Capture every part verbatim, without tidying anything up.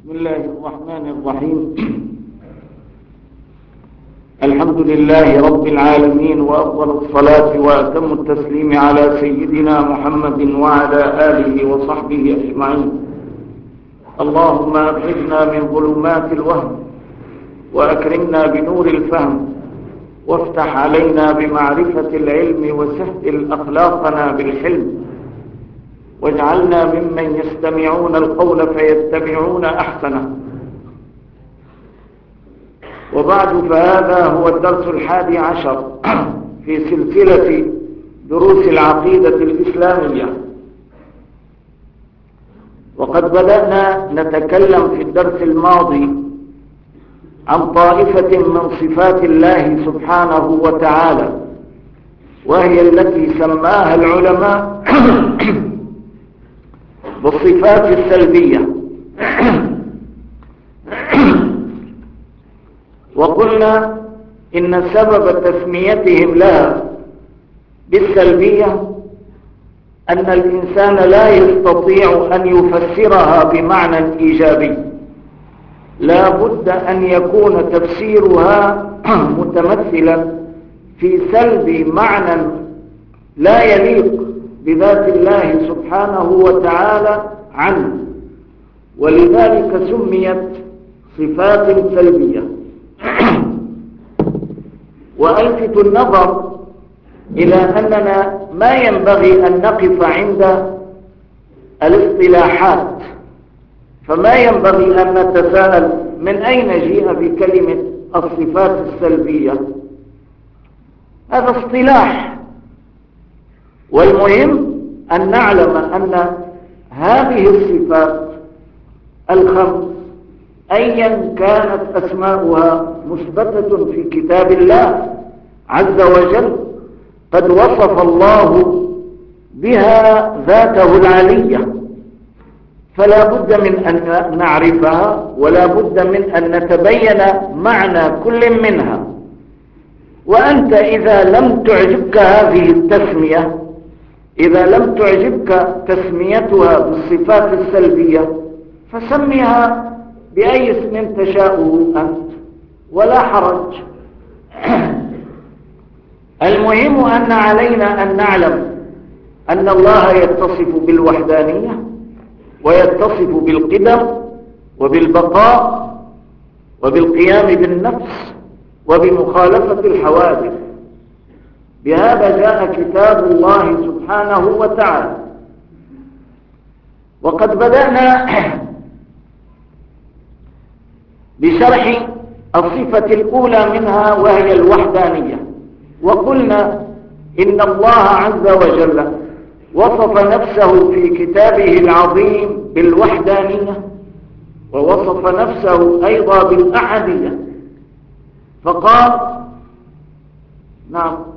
بسم الله الرحمن الرحيم. الحمد لله رب العالمين، وأفضل الصلاة وأتم التسليم على سيدنا محمد وعلى آله وصحبه أجمعين. اللهم أخرجنا من ظلمات الوهم وأكرمنا بنور الفهم، وافتح علينا بمعرفة العلم، وسهل أخلاقنا بالحلم، واجعلنا ممن يستمعون القول فيتبعون أحسنه. وبعد، فهذا هو الدرس الحادي عشر في سلسلة دروس العقيدة الإسلامية، وقد بدأنا نتكلم في الدرس الماضي عن طائفة من صفات الله سبحانه وتعالى، وهي التي سماها العلماء بالصفات السلبية. وقلنا إن سبب تسميتهم لها بالسلبية أن الإنسان لا يستطيع أن يفسرها بمعنى إيجابي، لا بد أن يكون تفسيرها متمثلا في سلب معنى لا يليق بذات الله سبحانه وتعالى عنه، ولذلك سميت صفات سلبية. وألفت النظر إلى أننا ما ينبغي أن نقف عند الاصطلاحات، فما ينبغي أن نتساءل من أين جيء بكلمة الصفات السلبية. هذا اصطلاح، والمهم أن نعلم أن هذه الصفات الخمس أيا كانت أسماؤها مثبتة في كتاب الله عز وجل، قد وصف الله بها ذاته العلية، فلا بد من أن نعرفها، ولا بد من أن نتبين معنى كل منها. وأنت إذا لم تعجبك هذه التسمية، إذا لم تعجبك تسميتها بالصفات السلبية، فسميها بأي اسم تشاءه أنت، ولا حرج. المهم أن علينا أن نعلم أن الله يتصف بالوحدانية، ويتصف بالقدم وبالبقاء وبالقيام بالنفس وبمخالفة الحوادث. بهذا جاء كتاب الله سبحانه وتعالى. وقد بدأنا بشرح الصفة الأولى منها، وهي الوحدانية. وقلنا إن الله عز وجل وصف نفسه في كتابه العظيم بالوحدانية، ووصف نفسه أيضا بالأحدية، فقال: نعم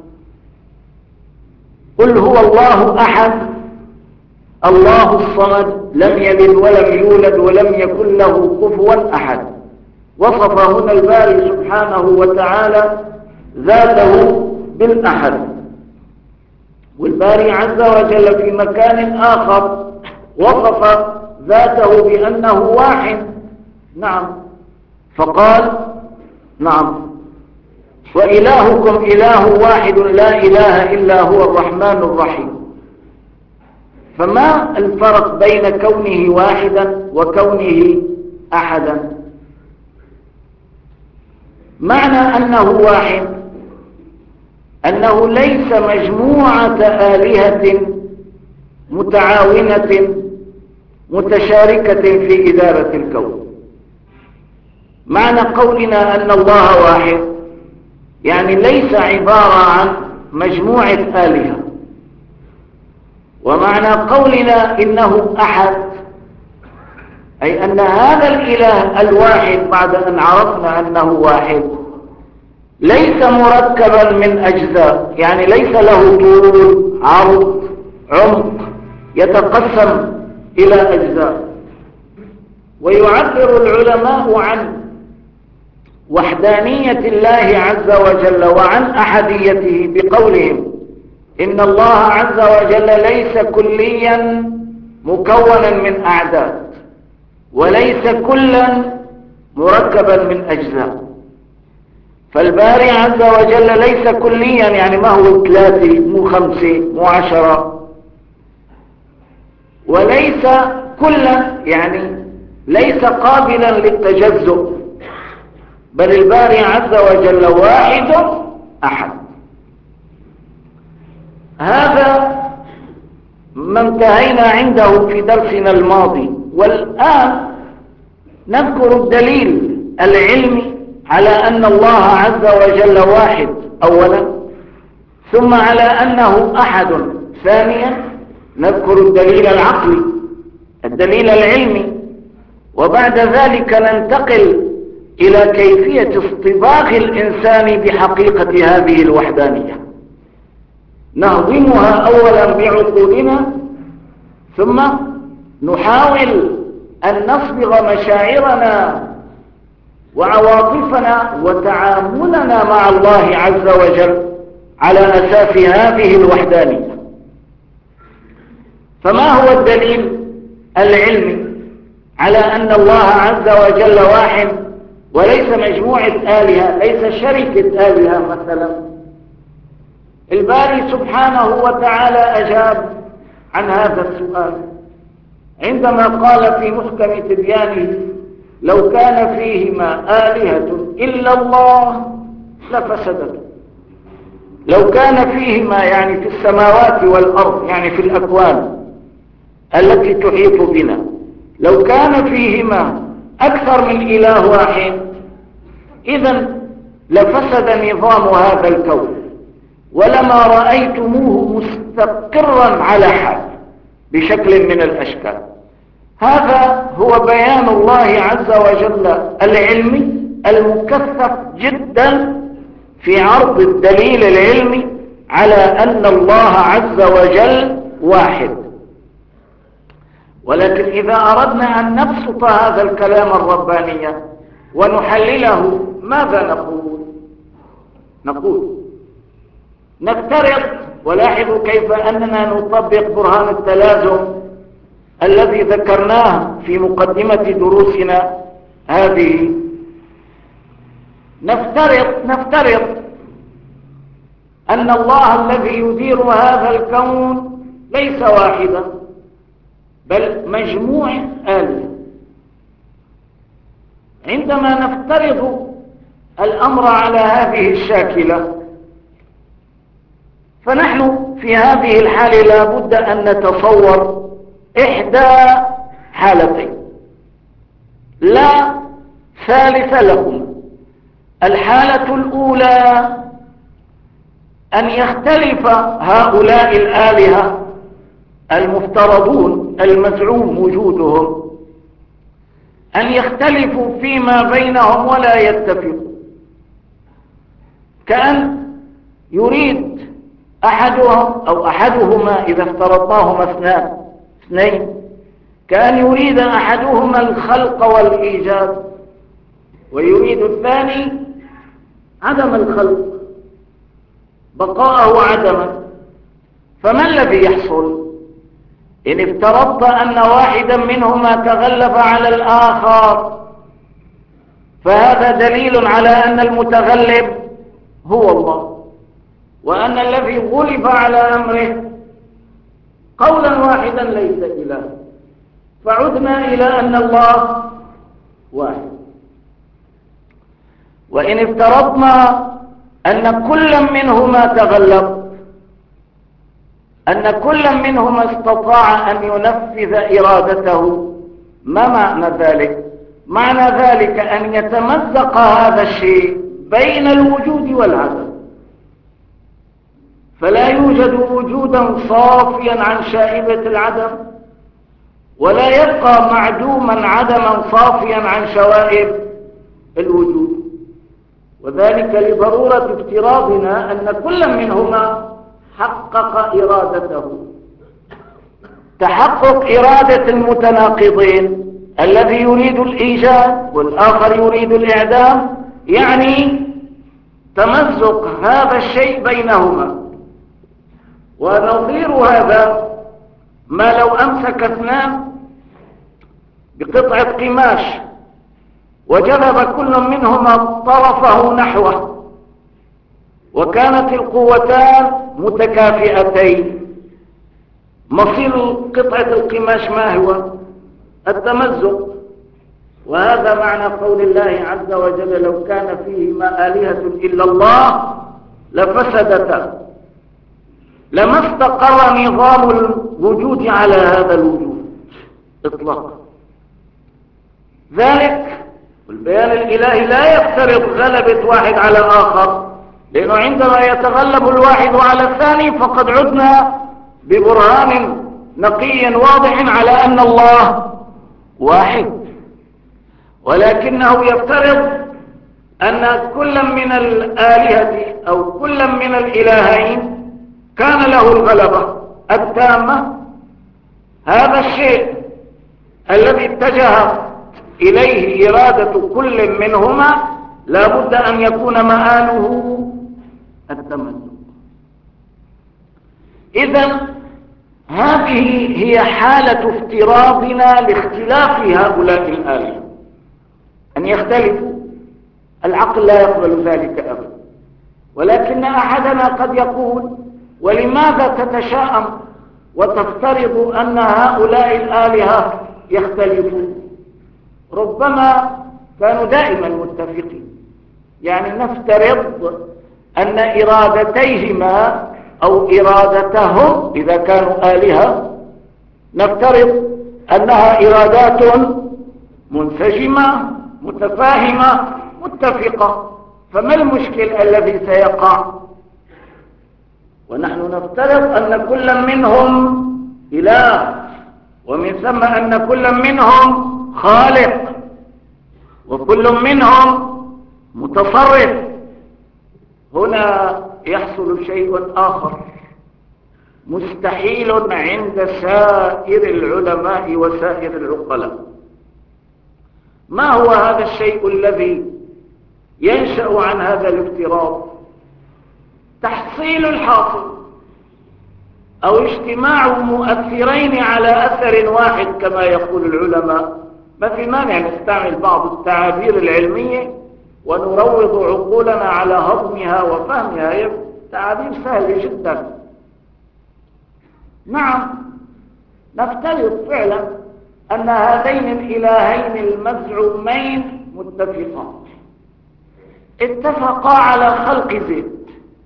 قل هو الله أحد الله الصمد لم يلد ولم يولد ولم يكن له كفوا أحد. وصف هنا الباري سبحانه وتعالى ذاته بالأحد. والباري عز وجل في مكان آخر وصف ذاته بأنه واحد، نعم، فقال: نعم وإلهكم إله واحد لا إله إلا هو الرحمن الرحيم. فما الفرق بين كونه واحدا وكونه أحدا؟ معنى أنه واحد أنه ليس مجموعة آلهة متعاونة متشاركة في إدارة الكون. معنى قولنا أن الله واحد يعني ليس عبارة عن مجموعة آلهة. ومعنى قولنا إنه أحد أي أن هذا الإله الواحد بعد أن عرفنا أنه واحد ليس مركبا من أجزاء، يعني ليس له طول عرض عمق يتقسم إلى أجزاء. ويعبر العلماء عن وحدانية الله عز وجل وعن أحديته بقولهم: إن الله عز وجل ليس كليا مكونا من أعداد، وليس كلا مركبا من أجزاء. فالباري عز وجل ليس كليا، يعني ما هو ثلاثة مو خمسة مو عشرة، وليس كلا يعني ليس قابلا للتجزؤ، بل الباري عز وجل واحد أحد. هذا ما انتهينا عنده في درسنا الماضي، والآن نذكر الدليل العلمي على أن الله عز وجل واحد أولا، ثم على أنه أحد ثانيا، نذكر الدليل العقلي الدليل العلمي، وبعد ذلك ننتقل إلى كيفية اصطباغ الإنسان بحقيقة هذه الوحدانية، نهضمها أولا بعقولنا، ثم نحاول أن نصبغ مشاعرنا وعواطفنا وتعاملنا مع الله عز وجل على أساس هذه الوحدانية. فما هو الدليل العلمي على أن الله عز وجل واحد وليس مجموعة آلهة، ليس شركة آلهة مثلا؟ الباري سبحانه وتعالى أجاب عن هذا السؤال عندما قال في محكم تبيانه: لو كان فيهما آلهة إلا الله لفسدتا. لو كان فيهما يعني في السماوات والأرض، يعني في الأكوان التي تحيط بنا، لو كان فيهما أكثر من إله واحد إذن لفسد نظام هذا الكون، ولما رأيتموه مستقرا على حال بشكل من الأشكال. هذا هو بيان الله عز وجل العلمي المكثف جدا في عرض الدليل العلمي على أن الله عز وجل واحد. ولكن إذا أردنا أن نبسط هذا الكلام الرباني ونحلله ماذا نقول؟ نقول نفترض، ولاحظوا كيف أننا نطبق برهان التلازم الذي ذكرناه في مقدمة دروسنا هذه. نفترض نفترض أن الله الذي يدير هذا الكون ليس واحدا بل مجموع آلهة. عندما نفترض الأمر على هذه الشاكلة فنحن في هذه الحالة لا بد أن نتصور إحدى حالتين لا ثالث لهما. الحالة الأولى أن يختلف هؤلاء الآلهة المفترضون المزعوم وجودهم، أن يختلفوا فيما بينهم ولا يتفقوا، كأن يريد أحدهم أو أحدهما إذا افترضناهما اثنان اثنين كأن يريد أحدهما الخلق والإيجاد ويريد الثاني عدم الخلق، بقاءه عدما. فما الذي يحصل إن افترضت أن واحدا منهما تغلب على الآخر؟ فهذا دليل على أن المتغلب هو الله، وأن الذي غلب على أمره قولا واحدا ليس إله. فعدنا إلى أن الله واحد. وإن افترضنا أن كل منهما تغلب، أن كل منهما استطاع أن ينفذ إرادته، ما معنى ذلك؟ معنى ذلك أن يتمزق هذا الشيء بين الوجود والعدم، فلا يوجد وجودا صافيا عن شائبة العدم، ولا يبقى معدوما عدما صافيا عن شوائب الوجود. وذلك لضرورة افتراضنا أن كل منهما حقق إرادته. تحقق إرادة المتناقضين، الذي يريد الإيجاد والآخر يريد الإعدام، يعني تمزق هذا الشيء بينهما. ونظير هذا ما لو أمسك اثنان بقطعة قماش وجذب كل منهما طرفه نحوه، وكانت القوتان متكافئتين. مصير قطعة القماش ما هو؟ التمزق. وهذا معنى قول الله عز وجل: لو كان فيهما آلهة إلا الله لفسدتا، لما استقر نظام الوجود على هذا الوجود إطلاقا. ذلك والبيان الإلهي لا يفترض غلبة واحد على الآخر، لأنه عندما يتغلب الواحد على الثاني فقد عدنا ببرهان نقي واضح على أن الله واحد. ولكنه يفترض أن كل من الآلهة أو كل من الإلهين كان له الغلبة التامة. هذا الشيء الذي اتجهت إليه إرادة كل منهما لا بد أن يكون مآله التمزق. إذن هذه هي حالة افتراضنا لاختلاف هؤلاء الآلهة، أن يختلفوا. العقل لا يقبل ذلك أبدا. ولكن أحدنا قد يقول: ولماذا تتشاءم وتفترض أن هؤلاء الآلهة يختلفون؟ ربما كانوا دائما متفقين. يعني نفترض أن إرادتيهما أو إرادتهم إذا كانوا آلهة نفترض أنها إرادات منسجمة متفاهمة متفقة، فما المشكل الذي سيقع؟ ونحن نفترض أن كل منهم إله، ومن ثم أن كل منهم خالق، وكل منهم متصرف. هنا يحصل شيء آخر مستحيل عند سائر العلماء وسائر العقلاء. ما هو هذا الشيء الذي ينشأ عن هذا الافتراض؟ تحصيل الحاصل أو اجتماع مؤثرين على أثر واحد كما يقول العلماء. ما في مانع نستعمل بعض التعابير العلمية ونروض عقولنا على هضمها وفهمها، هي تعابير سهلة جدا. نعم، نفترض فعلا أن هذين الإلهين المزعومين متفقان، اتفقا على خلق زيد.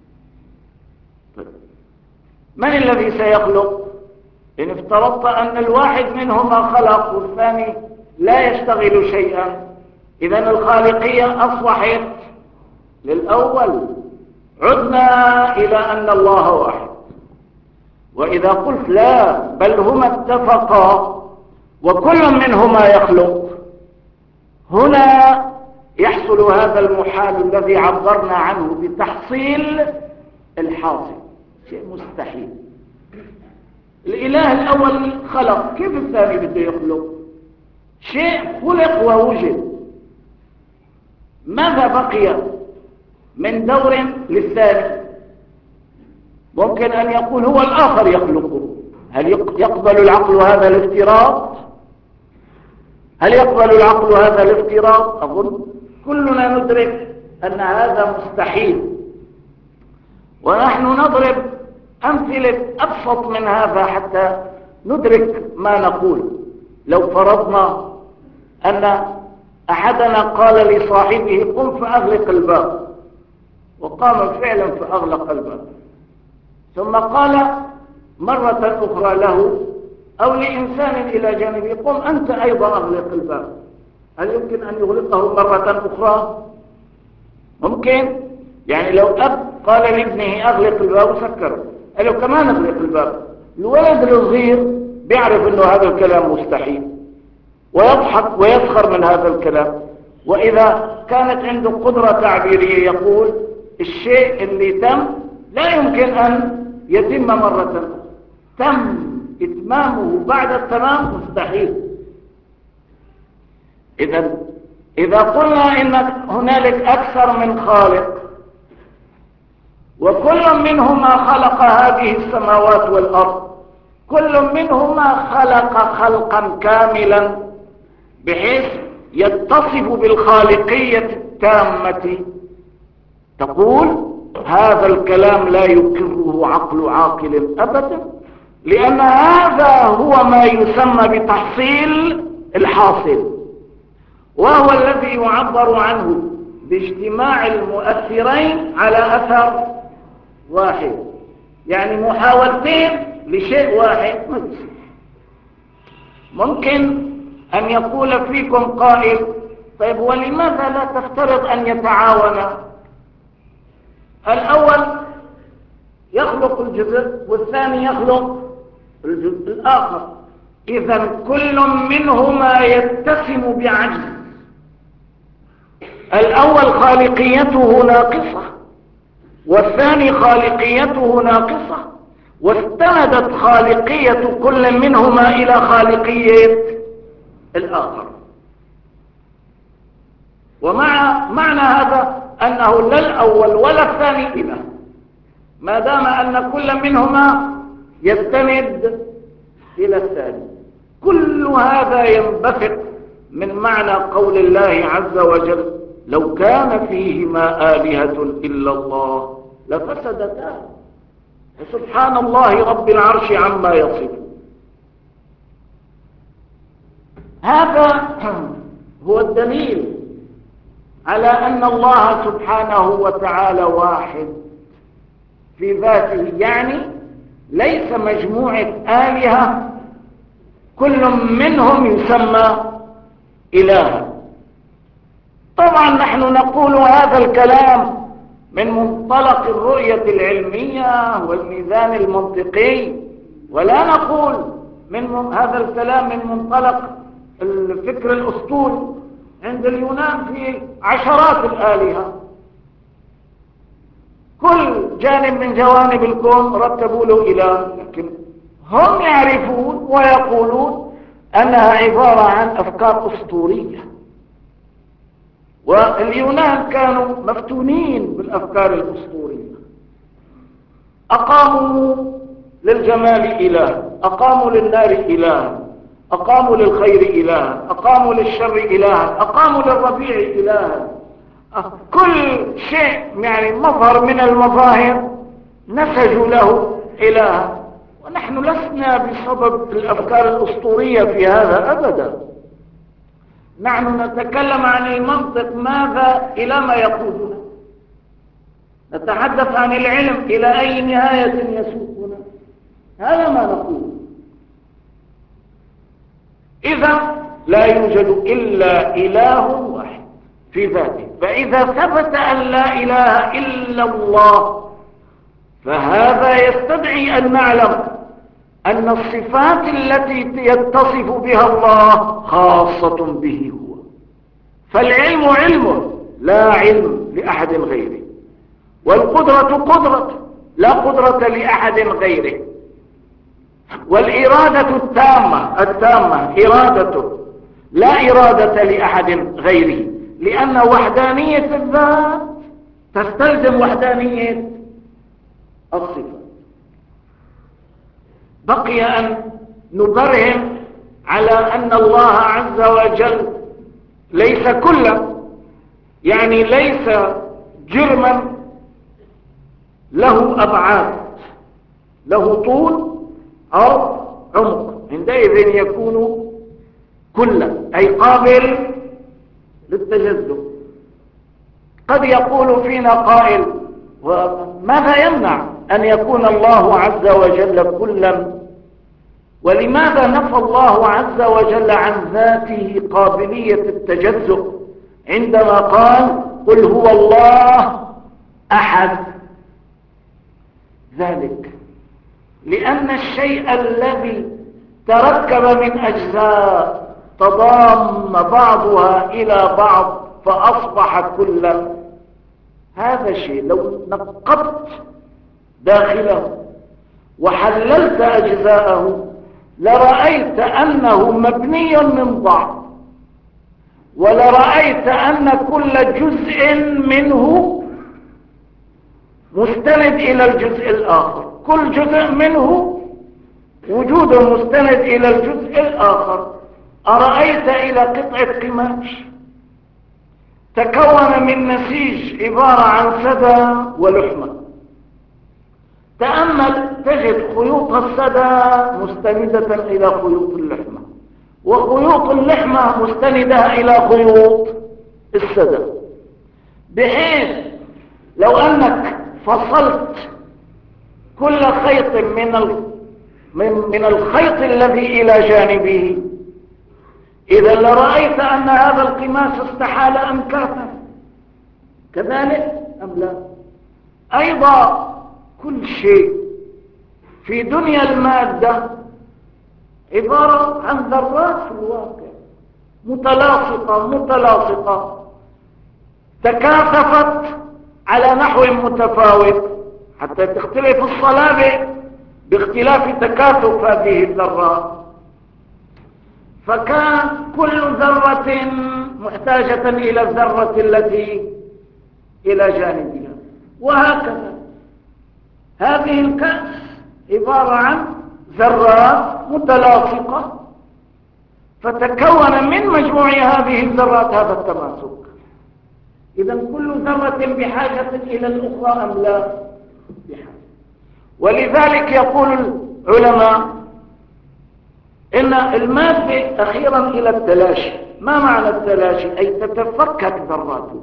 من الذي سيخلق؟ إن افترضت أن الواحد منهما خلق والثاني لا يشتغل شيئا، إذن الخالقية أصبحت للأول. عدنا إلى أن الله واحد. وإذا قلت لا، بل هما اتفقا وكل منهما يخلق، هنا يحصل هذا المحال الذي عبرنا عنه بتحصيل الحاصل، شيء مستحيل. الإله الأول خلق، كيف الثاني بده يخلق؟ شيء خلق ووجد، ماذا بقي من دور للثاني؟ ممكن أن يقول هو الآخر يخلقه. هل يقبل العقل هذا الافتراض؟ هل يقبل العقل هذا الافتراض؟ أظن كلنا ندرك أن هذا مستحيل. ونحن نضرب أمثلة أبسط من هذا حتى ندرك ما نقول. لو فرضنا أن أحدنا قال لصاحبه: قم فأغلق الباب، وقام فعلا فأغلق الباب، ثم قال مرة أخرى له أو لإنسان إلى جانبه: قم أنت أيضا أغلق الباب. هل يمكن أن يغلقه مرة أخرى؟ ممكن. يعني لو أب قال لابنه أغلق الباب وسكره، قال له كمان أغلق الباب، الولد الصغير بيعرف أنه هذا الكلام مستحيل ويضحك ويسخر من هذا الكلام. وإذا كانت عنده قدرة تعبيرية يقول: الشيء اللي تم لا يمكن أن يتم مرة، تم إتمامه بعد التمام مستحيل. إذا إذا قلنا إن هنالك أكثر من خالق وكل منهما خلق هذه السماوات والأرض، كل منهما خلق خلقا كاملا بحيث يتصف بالخالقية التامة، تقول هذا الكلام لا يقره عقل عاقل أبدا، لأن هذا هو ما يسمى بتحصيل الحاصل، وهو الذي يعبر عنه باجتماع المؤثرين على أثر واحد. يعني محاولتين لشيء واحد ما يصير. ممكن أن يقول فيكم قائل طيب ولماذا لا تفترض أن يتعاونا؟ الأول يخلق الجزء والثاني يخلق الجزء الآخر، إذا كل منهما يتسم بعجز. الأول خالقيته ناقصة والثاني خالقيته ناقصة، واستندت خالقية كل منهما إلى خالقية الآخر. ومع معنى هذا أنه لا الأول ولا الثاني إله، ما دام أن كل منهما يستند إلى الثاني. كل هذا ينبثق من معنى قول الله عز وجل لو كان فيهما آلهة إلا الله لفسدتا. سبحان الله رب العرش عما يصفون. هذا هو الدليل على أن الله سبحانه وتعالى واحد في ذاته، يعني ليس مجموعة آلهة كل منهم يسمى إلها. طبعا نحن نقول هذا الكلام من منطلق الرؤية العلمية والميزان المنطقي، ولا نقول من هذا الكلام من منطلق الفكر الأسطوري. عند اليونان في عشرات الآلهة، كل جانب من جوانب الكون رتبوا له إله، لكن هم يعرفون ويقولون أنها عبارة عن أفكار أسطورية. واليونان كانوا مفتونين بالأفكار الأسطورية. أقاموا للجمال إله، أقاموا للنار إله، أقاموا للخير إله، أقاموا للشر إله، أقاموا للربيع إله. كل شيء يعني مظهر من المظاهر نسجوا له إله. ونحن لسنا بسبب الأفكار الأسطورية في هذا أبدا. نحن نتكلم عن المنطق، ماذا إلى ما يقودنا. نتحدث عن العلم إلى أي نهاية يسوقنا. هذا ما نقول. إذا لا يوجد إلا إله واحد في ذاته. فإذا ثبت أن لا إله إلا الله فهذا يستدعي أن نعلم أن الصفات التي يتصف بها الله خاصة به هو. فالعلم علم لا علم لأحد غيره، والقدرة قدرة لا قدرة لأحد غيره، والإرادة التامة التامة إرادته لا إرادة لأحد غيره، لأن وحدانية الذات تستلزم وحدانية الصفات. بقي أن نبرهن على أن الله عز وجل ليس كلا، يعني ليس جرما له أبعاد، له طول أو عمق، عندئذ يكون كلا أي قابل للتجذب. قد يقول فينا قائل وماذا يمنع أن يكون الله عز وجل كلا؟ ولماذا نفى الله عز وجل عن ذاته قابلية التجزؤ عندما قال قل هو الله أحد؟ ذلك لأن الشيء الذي تركب من أجزاء تضام بعضها إلى بعض فأصبح كلا، هذا الشيء لو نقبت داخله وحللت أجزاءه لرأيت أنه مبني من بعض، ولرأيت أن كل جزء منه مستند إلى الجزء الآخر، كل جزء منه وجوده مستند إلى الجزء الآخر. أرأيت إلى قطعة قماش تكون من نسيج عبارة عن سدى ولحمة، تأمل تجد خيوط السدى مستندة إلى خيوط اللحمة، وخيوط اللحمة مستندة إلى خيوط السدى، بحيث لو أنك فصلت كل خيط من من من الخيط الذي إلى جانبه، إذا لرأيت أن هذا القماش استحال أنكافا، كذلك أم لا؟ أيضا كل شيء في دنيا المادة عبارة عن ذرات في الواقع متلاصقة متلاصقة تكاثفت على نحو متفاوت حتى تختلف الصلابة باختلاف تكاثف هذه الذرات، فكان كل ذرة محتاجة إلى الذرة التي إلى جانبها، وهكذا هذه الكأس عبارة عن ذرات متلاصقة فتكون من مجموع هذه الذرات هذا التماسك. إذا كل ذرة بحاجة إلى الأخرى أم لا؟ بحاجة. ولذلك يقول العلماء إن المادة أخيرا إلى التلاشي. ما معنى التلاشي؟ أي تتفكك ذراته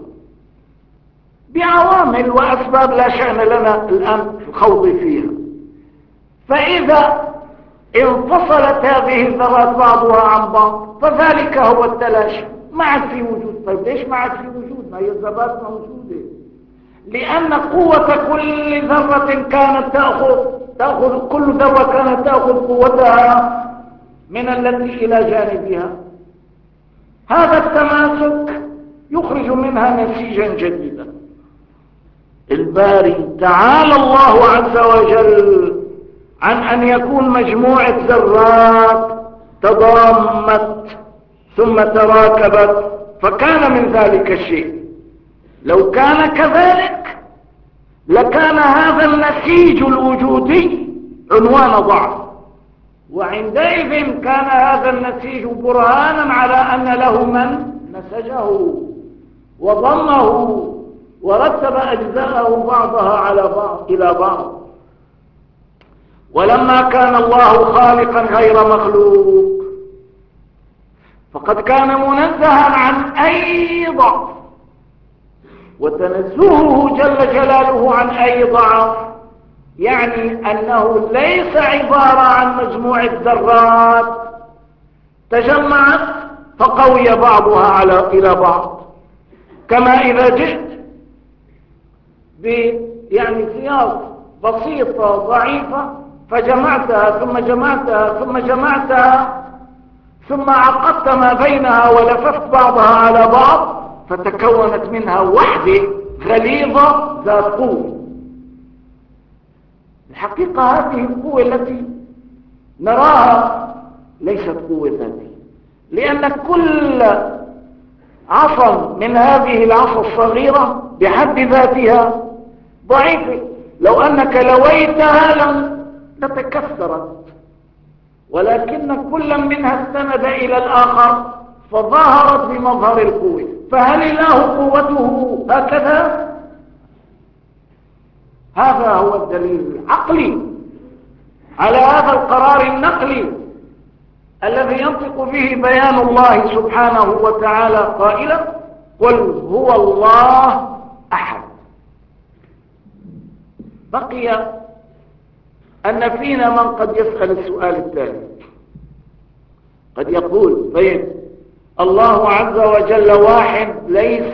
بعوامل وأسباب لا شأن لنا الآن في الخوض فيها. فإذا انفصلت هذه الذرات بعضها عن بعض فذلك هو التلاشي، ما عاد في وجود. طيب ليش ما عاد في وجود؟ ما هي الذرات موجودة، لأن قوة كل ذرة كانت تأخذ تأخذ كل ذرة كانت تأخذ قوتها من التي إلى جانبها. هذا التماسك يخرج منها نسيجا جديدا. الباري تعالى الله عز وجل عن أن يكون مجموعة ذرات تضامت ثم تراكبت فكان من ذلك الشيء. لو كان كذلك لكان هذا النسيج الوجودي عنوان ضعف، وعندئذ كان هذا النسيج برهانا على أن له من نسجه وضمه ورتب أجزاءه بعضها على بعض إلى بعض. ولما كان الله خالقا غير مخلوق فقد كان منزها عن أي ضعف، وتنزهه جل جلاله عن أي ضعف يعني أنه ليس عبارة عن مجموعة ذرات تجمعت فقوي بعضها على إلى بعض، كما إذا جئت ب يعني سياق بسيطة ضعيفة فجمعتها ثم جمعتها ثم جمعتها ثم عقدت ما بينها ولففت بعضها على بعض فتكونت منها وحدة غليظة ذات قوة. الحقيقة هذه القوة التي نراها ليست قوة ذاتية، لأن كل عصا من هذه العصا الصغيرة بحد ذاتها ضعيفة، لو أنك لويتها لم تتكسرت، ولكن كل منها استند إلى الآخر فظهرت بمظهر القوة. فهل الله قوته هكذا؟ هذا هو الدليل العقلي على هذا القرار النقلي الذي ينطق به بيان الله سبحانه وتعالى قائلا قل هو الله أحد. بقي أن فينا من قد يسأل السؤال التالي، قد يقول طيب الله عز وجل واحد ليس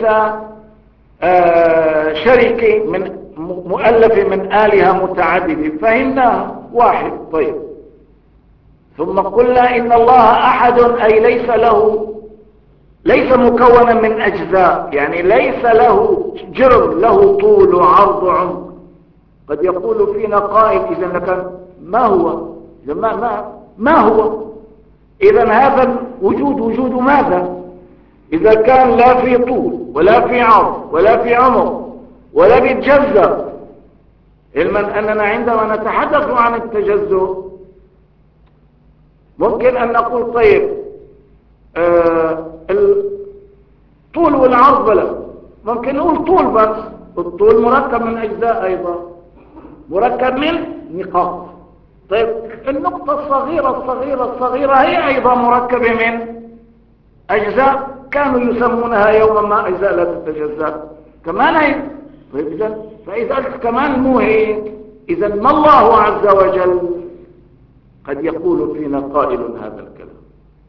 آه شريك من مؤلف من آلهة متعددة، فهمناها واحد. طيب ثم قلنا إن الله أحد أي ليس له ليس مكونا من أجزاء، يعني ليس له جرم له طول وعرض وعمق. قد يقول فينا قائل إذا لكن ما هو إذا ما, ما, ما هو إذا هذا الوجود وجود ماذا؟ إذا كان لا في طول ولا في عرض ولا في عمق ولا بيتجزأ، علما أننا عندما نتحدث عن التجزؤ ممكن أن نقول طيب آه الطول والعرض بلا، ممكن نقول طول بس، الطول مركب من أجزاء أيضا، مركب من نقاط. طيب النقطة الصغيرة الصغيرة الصغيرة هي أيضا مركبة من أجزاء كانوا يسمونها يوما ما أجزاء لا تتجزأ كمان هي. طيب إذن فإذا كمان مو هيك، إذا ما الله عز وجل قد يقول فينا قائل هذا الكلام،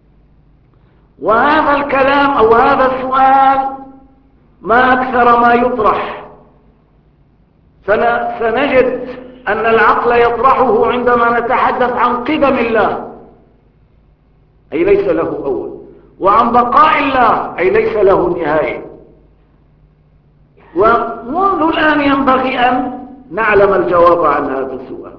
وهذا الكلام أو هذا السؤال ما أكثر ما يطرح. سنجد أن العقل يطرحه عندما نتحدث عن قدم الله، أي ليس له أول، وعن بقاء الله، أي ليس له نهاية. ومنذ الآن ينبغي أن نعلم الجواب عن هذا السؤال.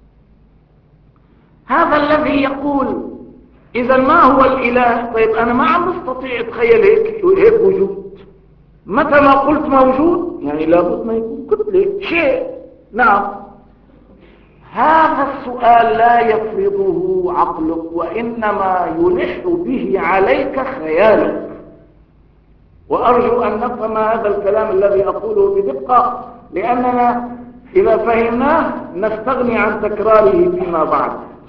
هذا الذي يقول إذا ما هو الإله؟ طيب أنا ما عم بستطيع أتخيل هيك هيك وجود. متى ما قلت موجود يعني لابد ما يكون كتلة شيء. نعم، هذا السؤال لا يفرضه عقلك، وإنما يلح به عليك خيالك. وأرجو أن نفهم هذا الكلام الذي أقوله بدقة، لأننا إذا فهمناه نستغني عن تكراره فيما بعد.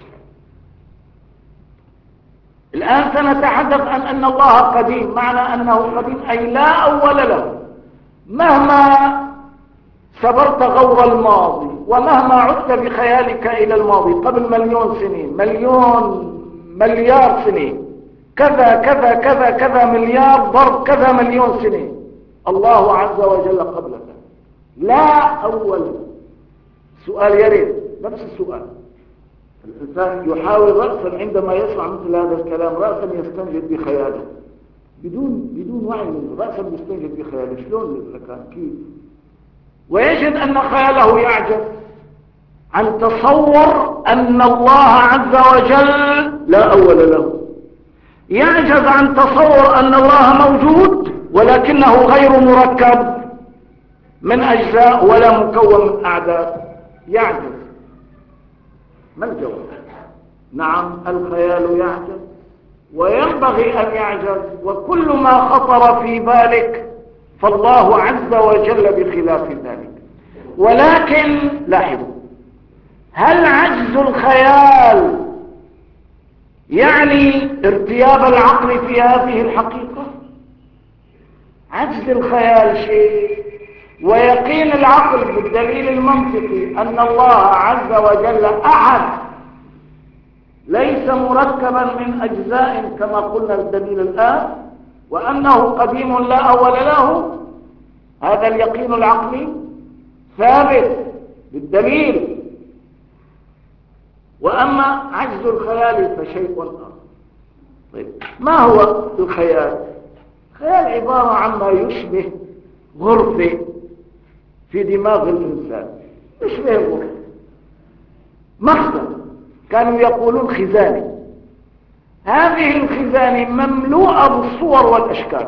الآن سنتحدث عن أن الله قديم. معنى أنه قديم أي لا أول له. مهما سبرت غور الماضي، ومهما عدت بخيالك إلى الماضي قبل مليون سنين، مليون مليار سنين، كذا كذا كذا كذا مليار ضرب كذا مليون سنين، الله عز وجل قبلك لا أول. سؤال يريد نفس السؤال. الإنسان يحاول رأسا عندما يسمع مثل هذا الكلام رأسا يستنجد بخياله بدون بدون وعي منه، رأسا يستنجد بخياله. شلون لكان كيف؟ ويجد أن خياله يعجز عن تصور أن الله عز وجل لا أول له، يعجز عن تصور أن الله موجود ولكنه غير مركب من أجزاء ولا مكون من أعداد، يعجز. ما الجواب؟ نعم، الخيال يعجز وينبغي أن يعجز، وكل ما خطر في بالك فالله عز وجل بخلاف ذلك. ولكن لاحظوا، هل عجز الخيال يعني ارتياب العقل في هذه الحقيقة؟ عجز الخيال شيء، ويقين العقل بالدليل المنطقي أن الله عز وجل أحد ليس مركبا من أجزاء كما قلنا الدليل الآن، وأنه قديم لا أول له، هذا اليقين العقلي ثابت بالدليل. وأما عجز الخيال فشيء آخر. طيب ما هو الخيال؟ الخيال عبارة عما يشبه غرفة في دماغ الإنسان، يشبه غرفة مخزن، كانوا يقولون خزانة. هذه الخزانة مملوءة بالصور والأشكال،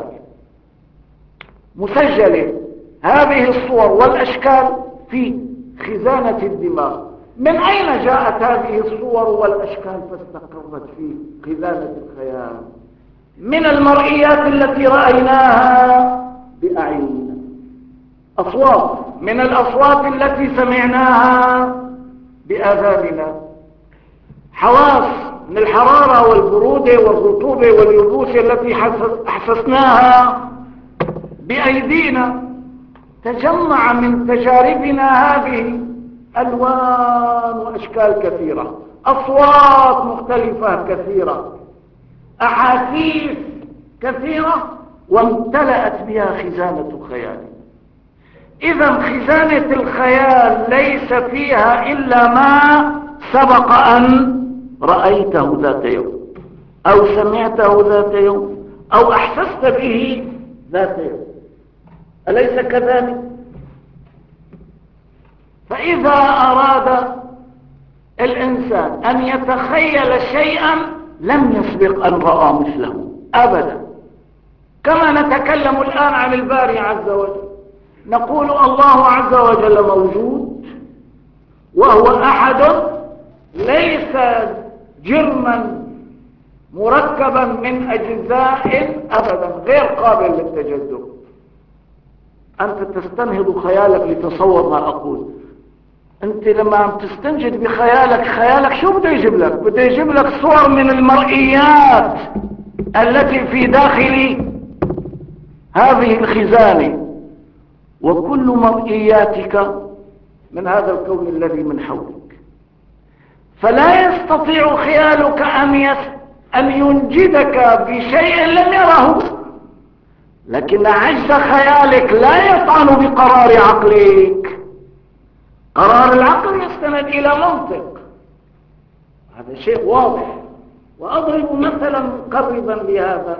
مسجلة هذه الصور والأشكال في خزانة الدماغ. من أين جاءت هذه الصور والأشكال فاستقرت في خزانة الخيال؟ من المرئيات التي رأيناها بأعيننا، أصوات، من الأصوات التي سمعناها بآذاننا، حواس، من الحرارة والبرودة والرطوبة واليبوسة التي حسسناها بأيدينا. تجمع من تجاربنا هذه ألوان وأشكال كثيرة، أصوات مختلفة كثيرة، أحاسيس كثيرة، وامتلأت بها خزانة الخيال. إذا خزانة الخيال ليس فيها إلا ما سبق أن رأيته ذات يوم، أو سمعته ذات يوم، أو أحسست به ذات يوم، أليس كذلك؟ فإذا أراد الإنسان أن يتخيل شيئا لم يسبق أن رأى مثله أبدا. كما نتكلم الآن عن الباري عز وجل، نقول الله عز وجل موجود وهو أحد، ليس جرما مركبا من أجزاء أبدا غير قابل للتجزؤ. أنت تستنهض خيالك لتصور ما أقول. أنت لما عم تستنجد بخيالك، خيالك شو بده يجيب لك؟ بده يجيب لك صور من المرئيات التي في داخل هذه الخزانة، وكل مرئياتك من هذا الكون الذي من حولك. فلا يستطيع خيالك أن, يس... أن ينجدك بشيء لم يره، لكن عجز خيالك لا يطعن بقرار عقلك. قرار العقل يستند إلى منطق، هذا شيء واضح. وأضرب مثلا مقربا لهذا.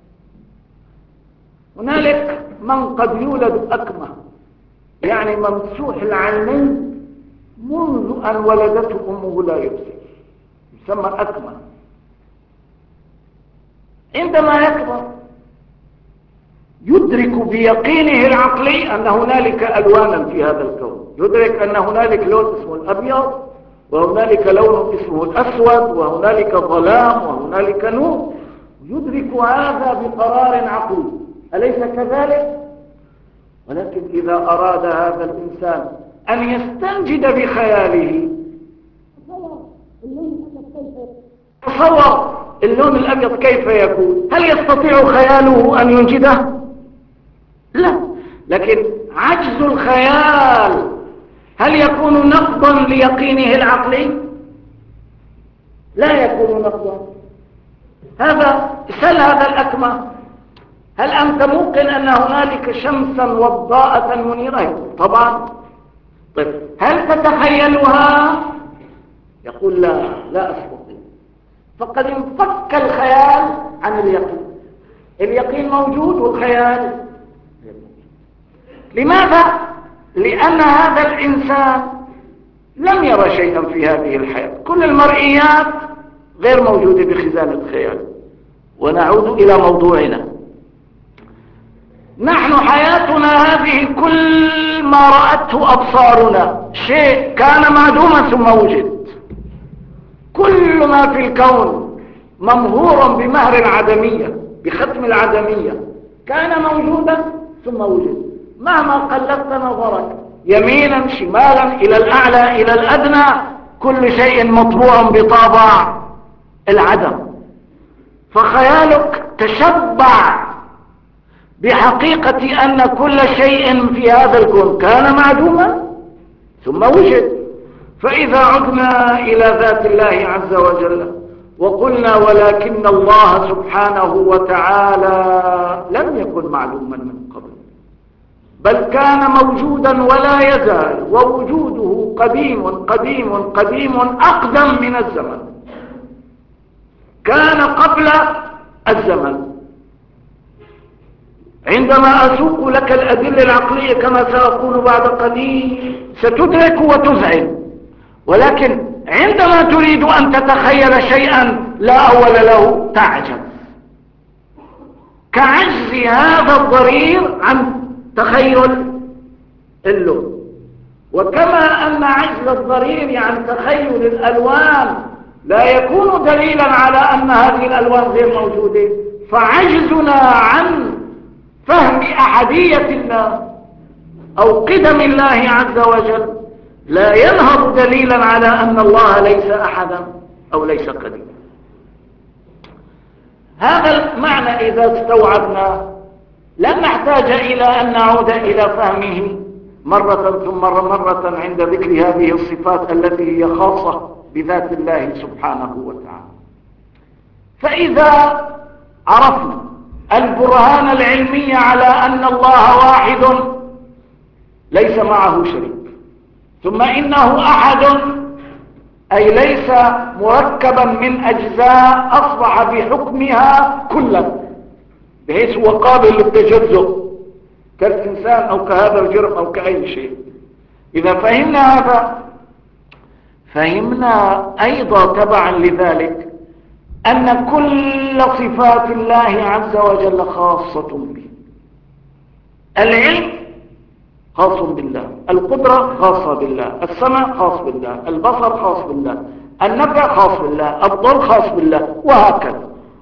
هنالك من قد يولد أكمه، يعني ممسوح العينين منذ أن ولدته أمه لا يبصر، يسمى أكمه. عندما يكبر يدرك بيقينه العقلي أن هنالك ألوانا في هذا الكون، يدرك أن هنالك لون اسمه الأبيض، وهنالك لون اسمه الأسود، وهنالك ظلام، وهنالك نور. يدرك هذا بقرار عقلي، أليس كذلك؟ ولكن إذا أراد هذا الإنسان أن يستنجد بخياله، تصور اللون الأبيض كيف يكون، هل يستطيع خياله أن ينجده؟ لا. لكن عجز الخيال هل يكون نقضا ليقينه العقلي؟ لا يكون نقضا. هذا سل هذا الأكمه، هل أنت موقن أن هنالك شمسا وضاءة منيرة؟ طبعا. طيب هل تتخيلها؟ يقول لا، لا أستطيع. فقد انفك الخيال عن اليقين. اليقين موجود والخيال. لماذا؟ لأن هذا الإنسان لم يرى شيئا في هذه الحياة، كل المرئيات غير موجودة بخزانة خيال. ونعود إلى موضوعنا. نحن حياتنا هذه كل ما رأته أبصارنا شيء كان معدوما ثم وجد. كل ما في الكون ممهورا بمهر العدمية، بختم العدمية، كان موجودا ثم وجد. مهما قلبت نظرك يمينا شمالا إلى الأعلى إلى الأدنى، كل شيء مطبوع بطابع العدم. فخيالك تشبع بحقيقة أن كل شيء في هذا الكون كان معدوما ثم وجد. فإذا عدنا إلى ذات الله عز وجل وقلنا ولكن الله سبحانه وتعالى لم يكن معلوما من قبل، بل كان موجودا ولا يزال، ووجوده قديم قديم قديم أقدم من الزمن، كان قبل الزمن. عندما أسوق لك الأدلة العقلية كما سأقول بعد قليل ستدرك وتذعن، ولكن عندما تريد أن تتخيل شيئا لا أول له تعجز، كعجز هذا الضرير عن تخيل اللون. وكما أن عجز الضرير عن تخيل الألوان لا يكون دليلا على أن هذه الألوان غير موجودة، فعجزنا عن فهم أحدية الله أو قدم الله عز وجل لا ينهض دليلا على أن الله ليس أحدا أو ليس قديما. هذا المعنى إذا استوعبنا لن نحتاج إلى أن نعود إلى فهمه مرة ثم مرة عند ذكر هذه الصفات التي هي خاصة بذات الله سبحانه وتعالى. فإذا عرفنا البرهان العلمي على أن الله واحد ليس معه شريك، ثم إنه أحد أي ليس مركبا من أجزاء أصبح بحكمها كلا بحيث هو قابل للتجزؤ كالإنسان أو كهذا الجرم أو كأي شيء. إذا فهمنا هذا فهمنا أيضا تبعا لذلك أن كل صفات الله عز وجل خاصة به. العلم خاص بالله، القدرة خاصة بالله، السمع خاص بالله، البصر خاص بالله، النفع خاص بالله، الضر خاص بالله، وهكذا.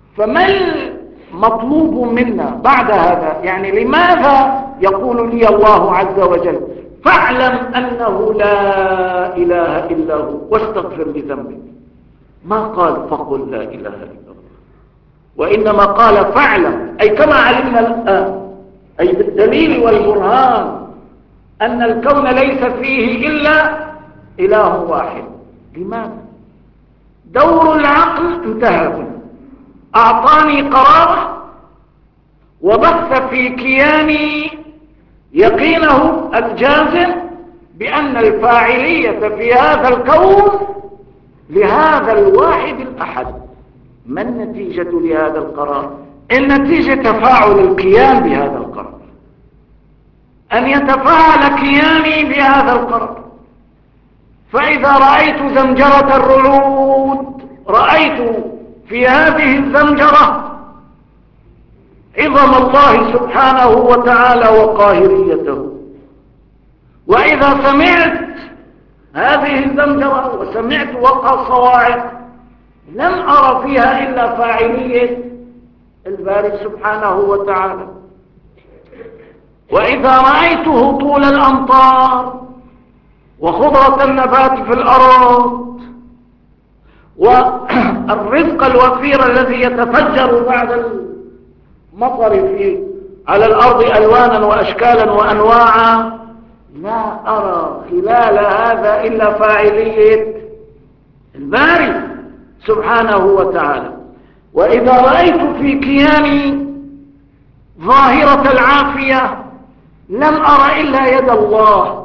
فما المطلوب منا بعد هذا؟ يعني لماذا يقول لي الله عز وجل فاعلم أنه لا إله إلا هو واستغفر لذنبك؟ ما قال فقل لا إله إلا الله، وإنما قال فاعلم، أي كما علمنا الآن، أي بالدليل والبرهان أن الكون ليس فيه إلا إله واحد. لماذا؟ دور العقل انتهى هنا، أعطاني قرار وبث في كياني يقينه الجازم بأن الفاعلية في هذا الكون لهذا الواحد الأحد. ما النتيجة لهذا القرار؟ النتيجة تفاعل الكيان بهذا القرار، أن يتفاعل كياني بهذا القرار. فإذا رأيت زمجرة الرعود رأيت في هذه الزمجرة عظم الله سبحانه وتعالى وقاهريته. وإذا سمعت هذه الزمجرة وسمعت وقع الصواعق لم أرى فيها إلا فاعلية الباري سبحانه وتعالى. وإذا رأيته طول الأمطار وخضرة النبات في الأرض والرزق الوفير الذي يتفجر بعد المطر في على الأرض ألوانا وأشكالا وأنواعا، لا أرى خلال هذا إلا فاعلية الباري سبحانه وتعالى. وإذا رأيت في كياني ظاهرة العافية لم أرى إلا يد الله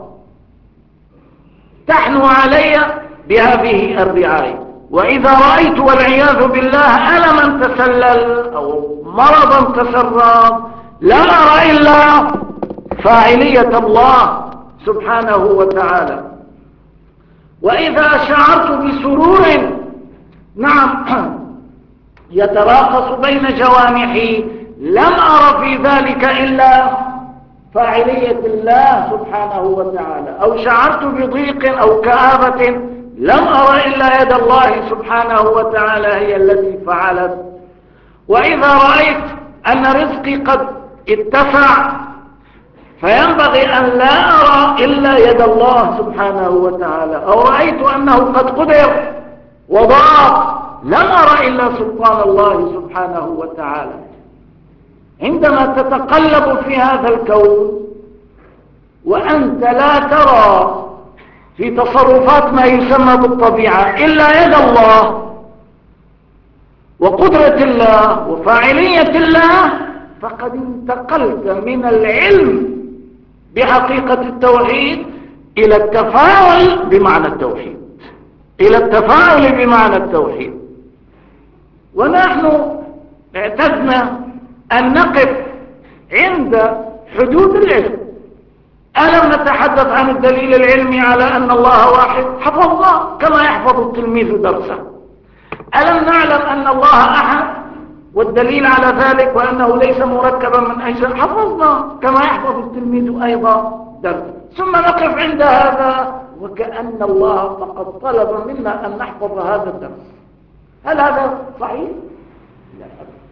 تحنو علي بهذه الرعاية. وإذا رأيت والعياذ بالله ألما تسلل أو مرضا تسرب لا أرى إلا فاعلية الله سبحانه وتعالى. وإذا شعرت بسرور نعم يتراقص بين جوانحي لم أرى في ذلك إلا فاعلية الله سبحانه وتعالى. أو شعرت بضيق أو كآبة لم أرى إلا يد الله سبحانه وتعالى هي التي فعلت. وإذا رأيت أن رزقي قد اتسع فينبغي أن لا أرى إلا يد الله سبحانه وتعالى. أو رأيت أنه قد قدر وضاق لم أرى إلا سلطان الله سبحانه وتعالى. عندما تتقلب في هذا الكون وأنت لا ترى في تصرفات ما يسمى بالطبيعة إلا يد الله وقدرة الله وفاعلية الله، فقد انتقلت من العلم بحقيقة التوحيد إلى التفاعل بمعنى التوحيد، إلى التفاعل بمعنى التوحيد. ونحن اعتدنا أن نقف عند حدود العلم. ألم نتحدث عن الدليل العلمي على أن الله واحد؟ حفظنا كما يحفظ التلميذ درسه. ألم نعلم أن الله أحد والدليل على ذلك وأنه ليس مركبا من أجزاء؟ حفظنا كما يحفظ التلميذ أيضا درسه. ثم نقف عند هذا وكأن الله فقد طلب منا أن نحفظ هذا الدرس. هل هذا صحيح؟ لا.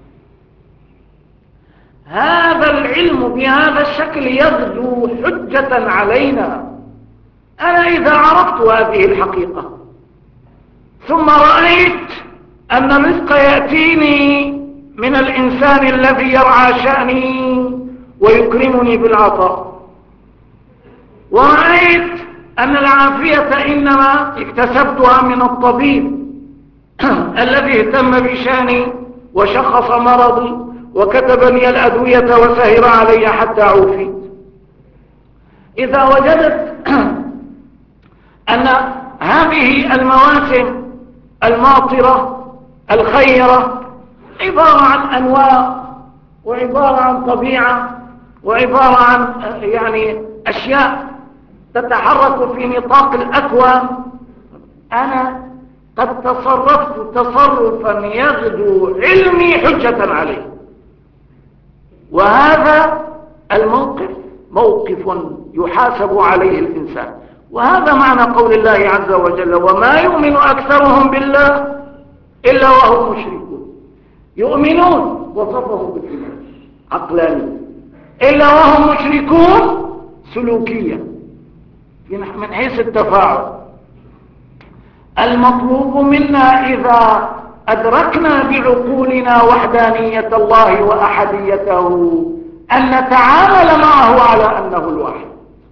هذا العلم بهذا الشكل يغدو حجة علينا. أنا إذا عرفت هذه الحقيقة ثم رأيت أن الرزق يأتيني من الإنسان الذي يرعى شأني ويكرمني بالعطاء، ورأيت أن العافية إنما اكتسبتها من الطبيب الذي اهتم بشأني وشخص مرضي وكتب لي الأدوية وسهر علي حتى عوفيت. إذا وجدت أن هذه المواسم الماطرة الخيرة عبارة عن أنواع وعبارة عن طبيعة وعبارة عن يعني أشياء تتحرك في نطاق الأكوان، أنا قد تصرفت تصرفا يغدو علمي حجة عليه. وهذا الموقف موقف يحاسب عليه الإنسان. وهذا معنى قول الله عز وجل: وما يؤمن أكثرهم بالله إلا وهم مشركون. يؤمنون وصفهم بالإيمان عقلانيا، إلا وهم مشركون سلوكيا من حيث التفاعل. المطلوب منا إذا أدركنا بعقولنا وحدانية الله وأحديته أن نتعامل معه على أنه الواحد،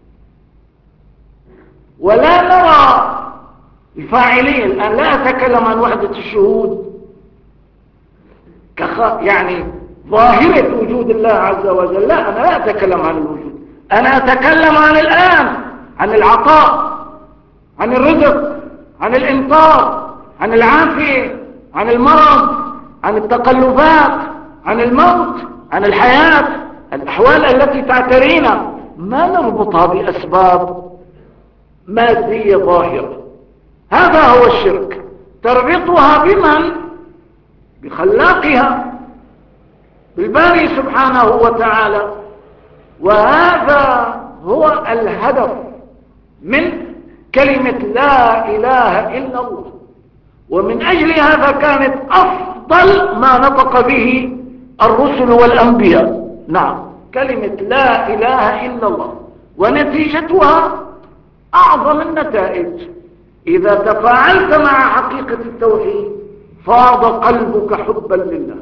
ولا نرى الفاعلين. الآن لا أتكلم عن وحدة الشهود كخ... يعني ظاهرة وجود الله عز وجل، لا، أنا لا أتكلم عن الوجود، أنا أتكلم عن الآن، عن العطاء، عن الرزق، عن الإمطار، عن العافية، عن المرض، عن التقلبات، عن الموت، عن الحياة، الأحوال التي تعترينا، ما نربطها بأسباب مادية ظاهرة. هذا هو الشرك، تربطها بمن؟ بخلاقها، بالباري سبحانه وتعالى. وهذا هو الهدف من كلمة لا إله إلا الله، ومن أجل هذا كانت أفضل ما نطق به الرسل والأنبياء. نعم، كلمة لا إله إلا الله، ونتيجتها أعظم النتائج. إذا تفاعلت مع حقيقة التوحيد فاض قلبك حبا لله،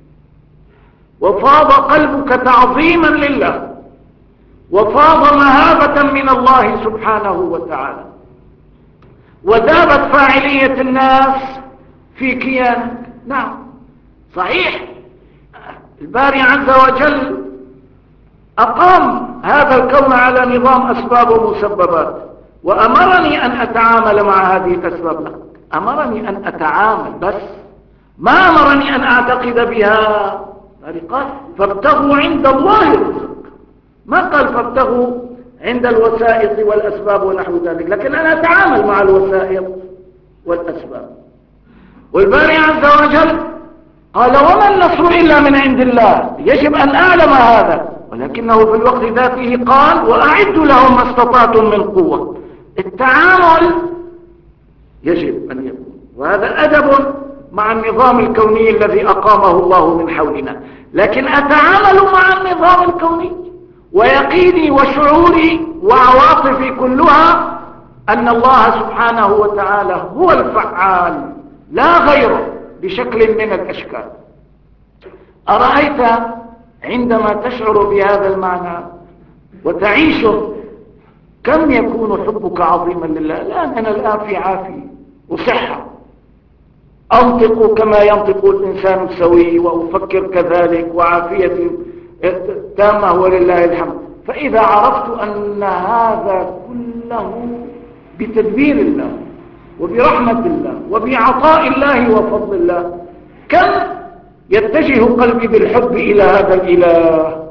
وفاض قلبك تعظيما لله، وفاض مهابة من الله سبحانه وتعالى، وذابت فاعلية الناس في كيانك. نعم صحيح، الباري عز وجل أقام هذا الكون على نظام أسباب ومسببات، وأمرني أن أتعامل مع هذه الأسباب. لك أمرني أن أتعامل بس، ما أمرني أن أعتقد بها. قال فابتغوا عند الله الرزق، ما قال فابتغوا عند الوسائط والأسباب ونحو ذلك، لكن أنا أتعامل مع الوسائط والأسباب. والباري عز وجل قال وما النصر إلا من عند الله، يجب أن أعلم هذا، ولكنه في الوقت ذاته قال وأعدوا لهم ما استطعتم من قوة. التعامل يجب أن يكون، وهذا أدب مع النظام الكوني الذي أقامه الله من حولنا. لكن أتعامل مع النظام الكوني ويقيني وشعوري وعواطفي كلها أن الله سبحانه وتعالى هو الفعال لا غيره بشكل من الأشكال. أرأيت عندما تشعر بهذا المعنى وتعيشه كم يكون حبك عظيما لله؟ الآن أنا الآن في عافية وصحة، أنطق كما ينطق الإنسان السوي، وأفكر كذلك، وعافية تامة ولله الحمد. فإذا عرفت أن هذا كله بتدبير الله وبرحمة الله وبعطاء الله وفضل الله، كم يتجه قلبي بالحب إلى هذا الإله.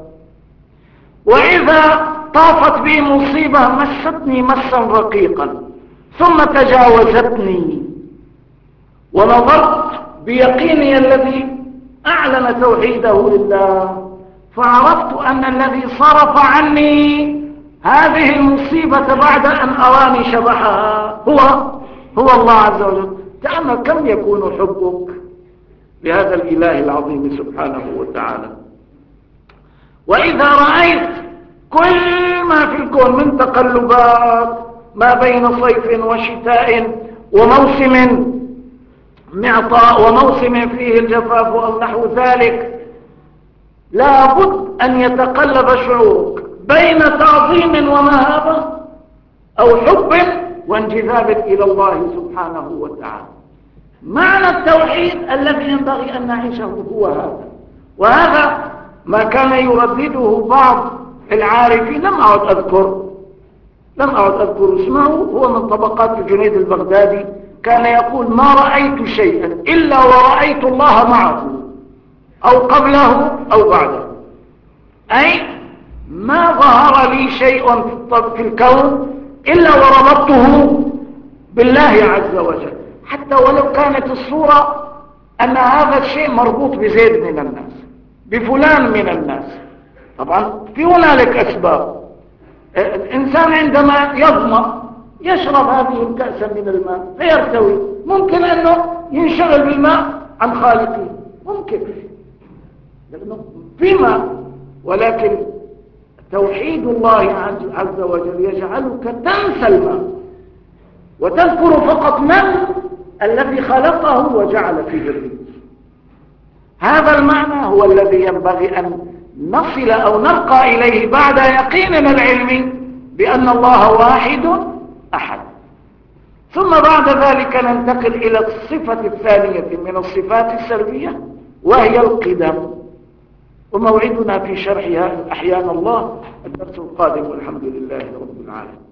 وإذا طافت بي مصيبة مستني مسا رقيقا ثم تجاوزتني، ونظرت بيقيني الذي أعلن توحيده لله، فعرفت أن الذي صرف عني هذه المصيبة بعد أن أراني شبحها هو هو الله عز وجل. تأمل كم يكون حبك لهذا الإله العظيم سبحانه وتعالى. وإذا رأيت كل ما في الكون من تقلبات ما بين صيف وشتاء وموسم معطاء وموسم فيه الجفاف أو نحو ذلك، لابد أن يتقلب شعورك بين تعظيم ومهابة أو حب وانجذاب إلى الله سبحانه وتعالى. معنى التوحيد الذي ينبغي أن نعيشه هو هذا، وهذا ما كان يردده بعض العارفين. لم أعد أذكر لم أعد أذكر اسمه، هو من طبقات الجنيد البغدادي، كان يقول ما رأيت شيئا إلا ورأيت الله معه أو قبله أو بعده، أي ما ظهر لي شيء في الكون إلا وربطته بالله عز وجل، حتى ولو كانت الصورة أن هذا الشيء مربوط بزيد من الناس، بفلان من الناس. طبعا في هنالك أسباب. الإنسان عندما يظمأ يشرب هذه الكأس من الماء فيرتوي، ممكن أنه ينشغل بالماء عن خالقه، ممكن، لأنه بما ولكن توحيد الله عز وجل يجعلك تنسى الماء وتذكر فقط من الذي خلقه وجعل فيه الرزق. هذا المعنى هو الذي ينبغي أن نصل أو نرقى إليه بعد يقيننا العلمي بأن الله واحد أحد. ثم بعد ذلك ننتقل إلى الصفة الثانية من الصفات السلبية وهي القدم، وموعدنا في شرحها أحيانا الله الدرس القادم، والحمد لله رب العالمين.